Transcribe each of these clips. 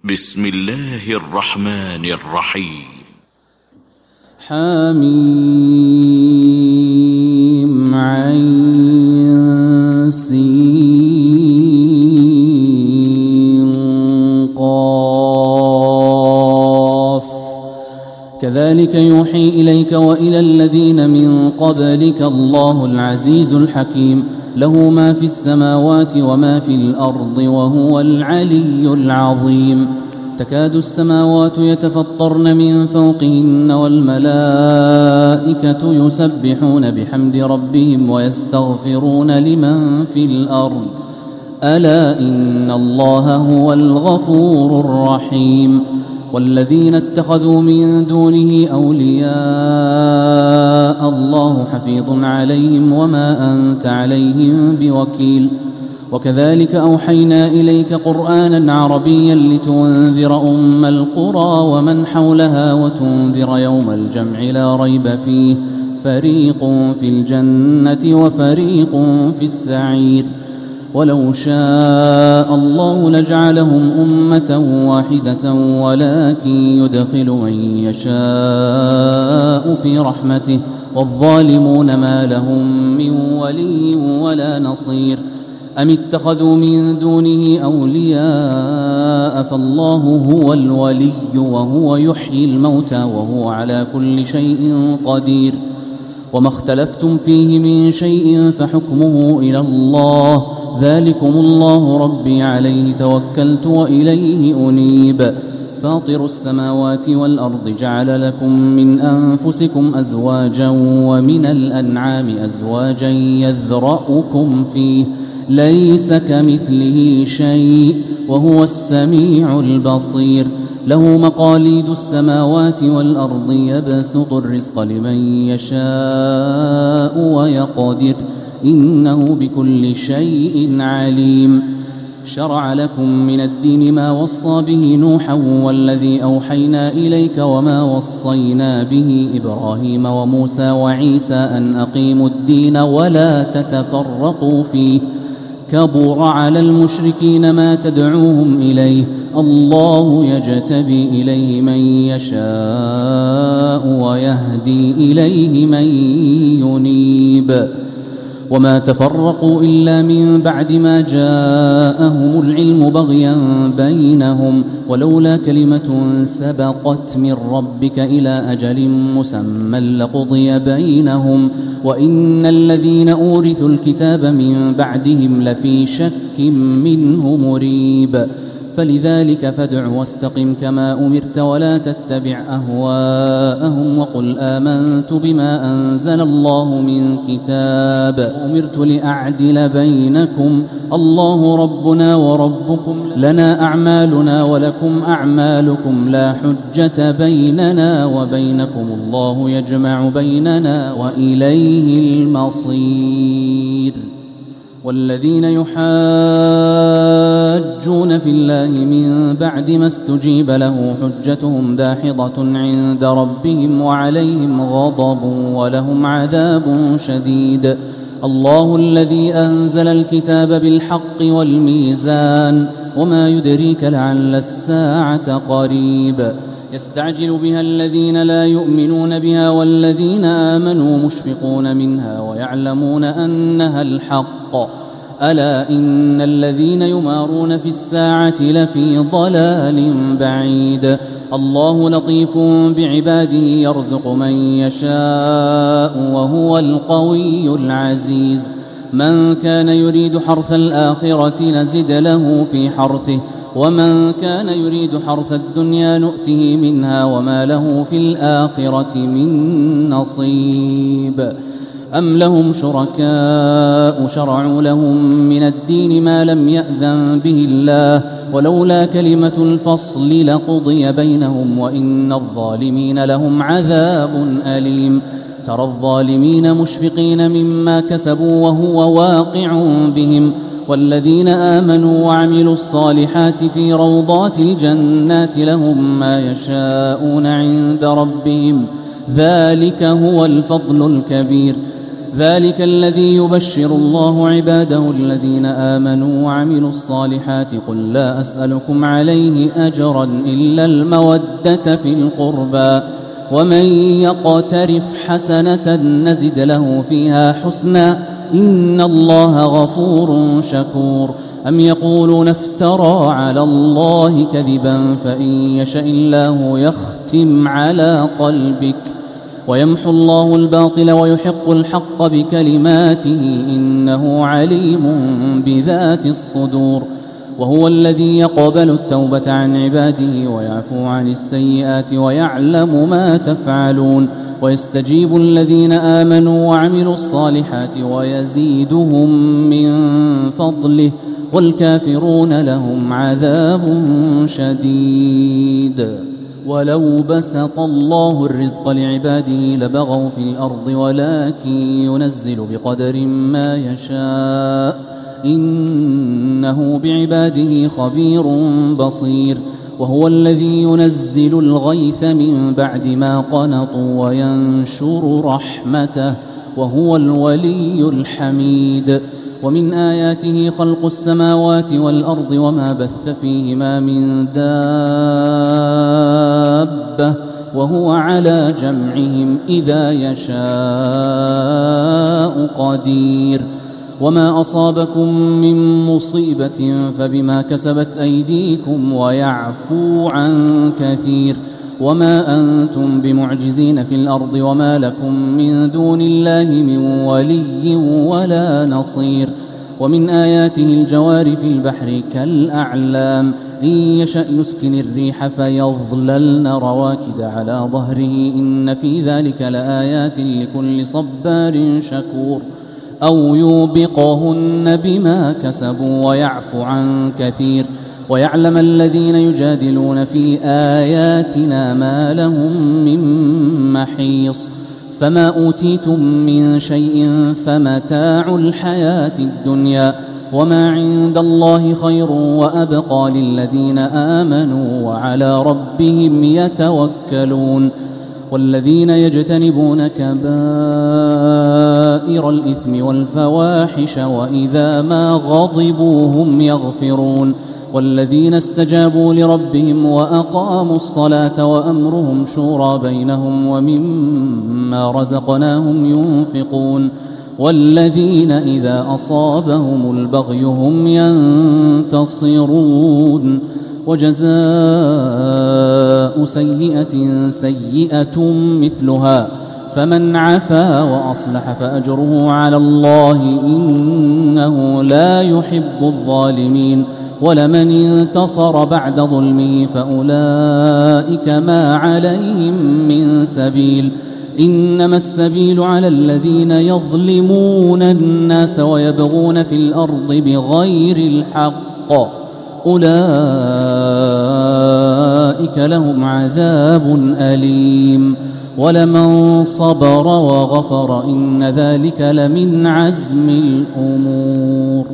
بسم الله الرحمن الرحيم. حميم عين سين قاف كذلك يوحي إليك وإلى الذين من قبلك الله العزيز الحكيم له ما في السماوات وما في الأرض وهو العلي العظيم. تكاد السماوات يتفطرن من فوقهن والملائكة يسبحون بحمد ربهم ويستغفرون لمن في الأرض ألا إن الله هو الغفور الرحيم. والذين اتخذوا من دونه أولياء الله حفيظ عليهم وما أنت عليهم بوكيل. وكذلك أوحينا إليك قرآنا عربيا لتنذر أم القرى ومن حولها وتنذر يوم الجمع لا ريب فيه فريق في الجنة وفريق في السعير. ولو شاء الله لجعلهم أمة واحدة ولكن يدخل من يشاء في رحمته والظالمون ما لهم من ولي ولا نصير. أم اتخذوا من دونه أولياء فالله هو الولي وهو يحيي الموتى وهو على كل شيء قدير. وما اختلفتم فيه من شيء فحكمه إلى الله ذلكم الله ربي عليه توكلت وإليه أنيب. فاطر السماوات والأرض جعل لكم من أنفسكم أزواجا ومن الأنعام أزواجا يذرأكم فيه ليس كمثله شيء وهو السميع البصير. له مقاليد السماوات والأرض يبسط الرزق لمن يشاء ويقدر إنه بكل شيء عليم. شرع لكم من الدين ما وصى به نوحا والذي أوحينا إليك وما وصينا به إبراهيم وموسى وعيسى أن أقيموا الدين ولا تتفرقوا فيه كبر على المشركين ما تدعوهم إليه الله يجتبي إليه من يشاء ويهدي إليه من ينيب. وما تفرقوا إلا من بعد ما جاءهم العلم بغيا بينهم ولولا كلمة سبقت من ربك إلى أجل مسمى لقضي بينهم وإن الذين أورثوا الكتاب من بعدهم لفي شك منه مريب. فلذلك فادع واستقم كما أمرت ولا تتبع أهواءهم وقل آمنت بما أنزل الله من كتاب أمرت لأعدل بينكم الله ربنا وربكم لنا أعمالنا ولكم أعمالكم لا حجة بيننا وبينكم الله يجمع بيننا وإليه المصير. والذين يحاجون في الله من بعد ما استجيب له حجتهم داحضة عند ربهم وعليهم غضب ولهم عذاب شديد. الله الذي أنزل الكتاب بالحق والميزان وما يدريك لعل الساعة قريب. يستعجل بها الذين لا يؤمنون بها والذين آمنوا مشفقون منها ويعلمون أنها الحق ألا إن الذين يمارون في الساعة لفي ضلال بعيد. الله لطيف بعباده يرزق من يشاء وهو القوي العزيز. من كان يريد حرث الآخرة نزد له في حرثه ومن كان يريد حرث الدنيا نؤته منها وما له في الآخرة من نصيب. أم لهم شركاء شرعوا لهم من الدين ما لم يأذن به الله ولولا كلمة الفصل لقضي بينهم وإن الظالمين لهم عذاب أليم. ترى الظالمين مشفقين مما كسبوا وهو واقع بهم والذين آمنوا وعملوا الصالحات في روضات الجنات لهم ما يشاءون عند ربهم ذلك هو الفضل الكبير. ذلك الذي يبشر الله عباده الذين آمنوا وعملوا الصالحات قل لا أسألكم عليه أجرا إلا المودة في القربى ومن يقترف حسنة نزد له فيها حسنا إن الله غفور شكور أم يقولون افترى على الله كذبا فإن يشاء الله يختم على قلبك ويمحو الله الباطل ويحق الحق بكلماته إنه عليم بذات الصدور وهو الذي يقبل التوبة عن عباده ويعفو عن السيئات ويعلم ما تفعلون ويستجيب الذين آمنوا وعملوا الصالحات ويزيدهم من فضله والكافرون لهم عذاب شديد ولو بسط الله الرزق لعباده لبغوا في الأرض ولكن ينزل بقدر ما يشاء إنه بعباده خبير بصير وهو الذي ينزل الغيث من بعد ما قنطوا وينشر رحمته وهو الولي الحميد ومن آياته خلق السماوات والأرض وما بث فيهما من دابة وهو على جمعهم إذا يشاء قدير وما أصابكم من مصيبة فبما كسبت أيديكم ويعفو عن كثير وما أنتم بمعجزين في الأرض وما لكم من دون الله من ولي ولا نصير ومن آياته الجوار في البحر كالأعلام إن يشأ يسكن الريح فيظللن رواكد على ظهره إن في ذلك لآيات لكل صبار شكور أو يوبقهن بما كسبوا ويعفو عن كثير ويعلم الذين يجادلون في آياتنا ما لهم من محيص فما أوتيتم من شيء فمتاع الحياة الدنيا وما عند الله خير وأبقى للذين آمنوا وعلى ربهم يتوكلون والذين يجتنبون كبائر الإثم والفواحش وإذا ما غضبوا هم يغفرون والذين استجابوا لربهم وأقاموا الصلاة وأمرهم شورى بينهم ومما رزقناهم ينفقون والذين إذا أصابهم البغي هم ينتصرون وجزاء سيئة سيئة مثلها فمن عفا وأصلح فأجره على الله إنه لا يحب الظالمين ولمن انتصر بعد ظلمه فأولئك ما عليهم من سبيل إنما السبيل على الذين يظلمون الناس ويبغون في الأرض بغير الحق أولئك لهم عذاب أليم ولمن صبر وغفر إن ذلك لمن عزم الأمور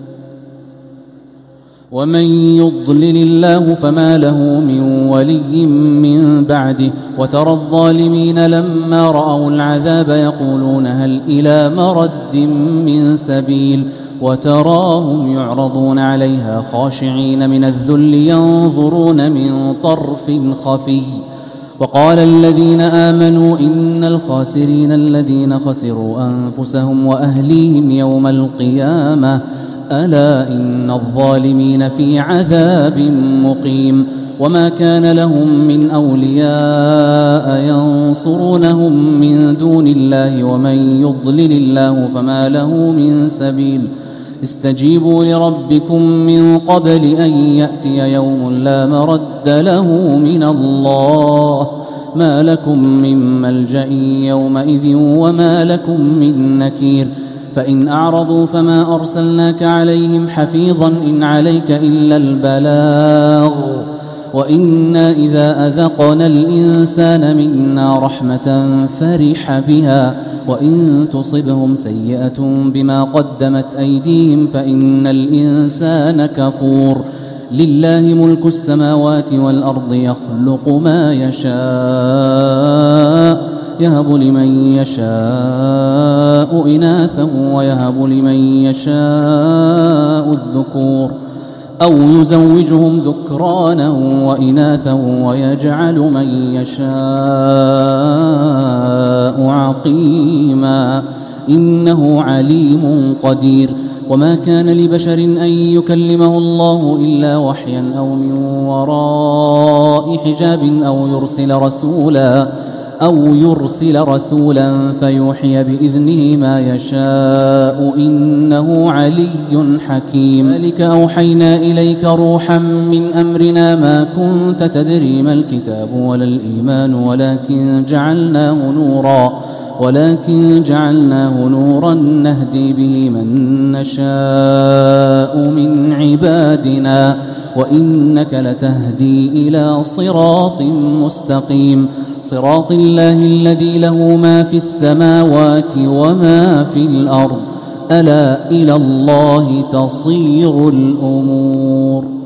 ومن يضلل الله فما له من ولي من بعده وترى الظالمين لما رأوا العذاب يقولون هل إلى مرد من سبيل وتراهم يعرضون عليها خاشعين من الذل ينظرون من طرف خفي وقال الذين آمنوا إن الخاسرين الذين خسروا أنفسهم وأهليهم يوم القيامة ألا إن الظالمين في عذاب مقيم وما كان لهم من أولياء ينصرونهم من دون الله ومن يضلل الله فما له من سبيل استجيبوا لربكم من قبل أن يأتي يوم لا مرد له من الله ما لكم من ملجأ يومئذ وما لكم من نكير فإن أعرضوا فما أرسلناك عليهم حفيظا إن عليك إلا البلاغ وإنا إذا أذقنا الإنسان منا رحمة فرح بها وإن تصبهم سيئة بما قدمت أيديهم فإن الإنسان كفور لله ملك السماوات والأرض يخلق ما يشاء يهب لمن يشاء إناثا ويهب لمن يشاء الذكور أو يزوجهم ذكرانا وإناثا ويجعل من يشاء عقيما إنه عليم قدير. وما كان لبشر أن يكلمه الله إلا وحيا أو من وراء حجاب أو يرسل رسولا فيوحي بإذنه ما يشاء إنه علي حكيم. ذلك أوحينا إليك روحا من أمرنا ما كنت تدري ما الكتاب ولا الإيمان ولكن جعلناه نورا نهدي به من نشاء من عبادنا وإنك لتهدي إلى صراط مستقيم صراط الله الذي له ما في السماوات وما في الأرض ألا إلى الله تصير الأمور.